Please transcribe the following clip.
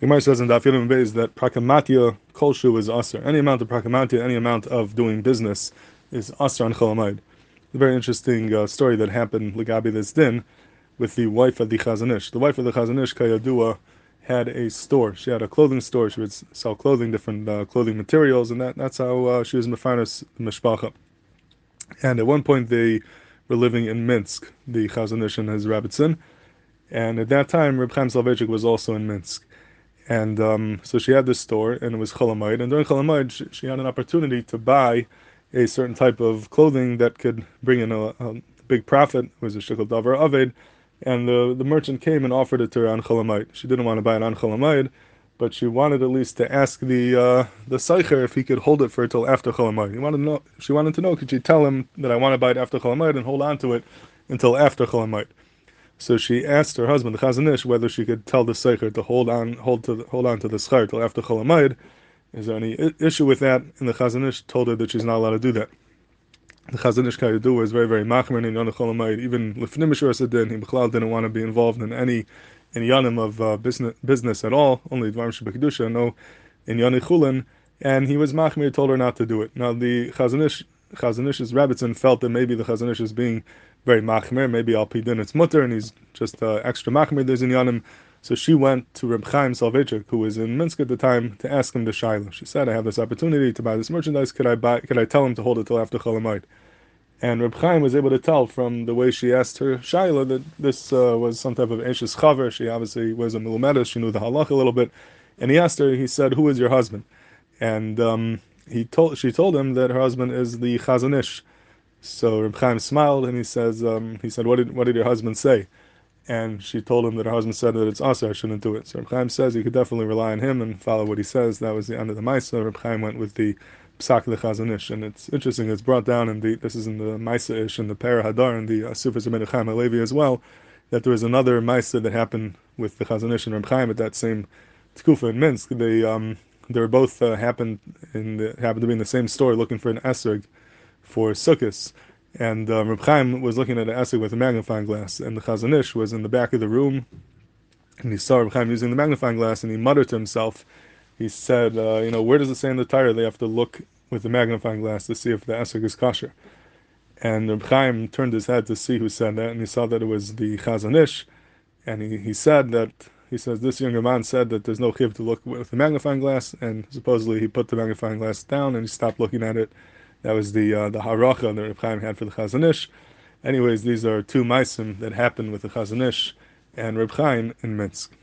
The Gemara says in Daf Yomi Beis that prakamatya kolshu is aser. Any amount of prakamatya, any amount of doing business is aser on Chol Hamoed. A very interesting story that happened Ligabi this din with the wife of the Chazon Ish. The wife of the Chazon Ish, Kayadua, had a store. She had a clothing store. She would sell clothing, different clothing materials, and that's how she was mefarnas mishpacha. And at one point they were living in Minsk, the Chazon Ish and his Rebbetzin, and at that time Reb Chaim Soloveitchik was also in Minsk. And so she had this store, and it was Chol Hamoed. And during Chol Hamoed, she had an opportunity to buy a certain type of clothing that could bring in a big profit. It was a shekel davar aved, and the merchant came and offered it to her on Chol Hamoed. She didn't want to buy it on Chol Hamoed, but she wanted at least to ask the seicher if he could hold it for her till after Chol Hamoed. She wanted to know, could she tell him that I want to buy it after Chol Hamoed and hold on to it until after Chol Hamoed? So she asked her husband, the Chazon Ish, whether she could tell the Seicher to hold on to the schar till after Chol Hamoed. Is there any issue with that? And the Chazon Ish told her that she's not allowed to do that. The Chazon Ish Kayadu was very, very machmer in Yonah Chol Hamoed. Even Lefnim Mishur Sadin, he B'chlal didn't want to be involved in any Yanim of business at all, only Dvarim Shebekdusha, no in Yonah Chulin, and he was machmer, told her not to do it. Now the Chazon Ish's Rebbetzin felt that maybe the Chazon Ish is being very machmer, maybe al pidin it's mutter, and he's just extra machmer. There's in Yanim, so she went to Reb Chaim Soloveitchik, who was in Minsk at the time, to ask him the shaila. She said, "I have this opportunity to buy this merchandise. Could I tell him to hold it till after Chol Hamoed?" And Reb Chaim was able to tell from the way she asked her shaila that this was some type of eshes chaver. She obviously was a milumedes. She knew the halach a little bit, and he asked her. He said, "Who is your husband?" And she told him that her husband is the Chazon Ish. So Reb Chaim smiled and he said, what did your husband say? And she told him that her husband said that it's aser, I shouldn't do it. So Reb Chaim says you could definitely rely on him and follow what he says. That was the end of the Maisa. Reb Chaim went with the Psak of the Chazon Ish. And it's interesting, it's brought down this is in the Maisa Ish and the Pera Hadar and the Sufis of Chaim Halevi as well, that there was another Maisa that happened with the Chazon Ish and Reb Chaim at that same Tkufa in Minsk. They were both happened to be in the same store looking for an esrog for Sukkot, and Reb Chaim was looking at an esrog with a magnifying glass, and the Chazon Ish was in the back of the room, and he saw Reb Chaim using the magnifying glass, and he muttered to himself. He said, where does it say in the Torah they have to look with the magnifying glass to see if the esrog is kosher? And Reb Chaim turned his head to see who said that, and he saw that it was the Chazon Ish, and he said that. He says this younger man said that there's no chiv to look with the magnifying glass, and supposedly he put the magnifying glass down and he stopped looking at it. That was the haracha that Reb Chaim had for the Chazon Ish. Anyways, these are two maisim that happened with the Chazon Ish and Reb Chaim in Minsk.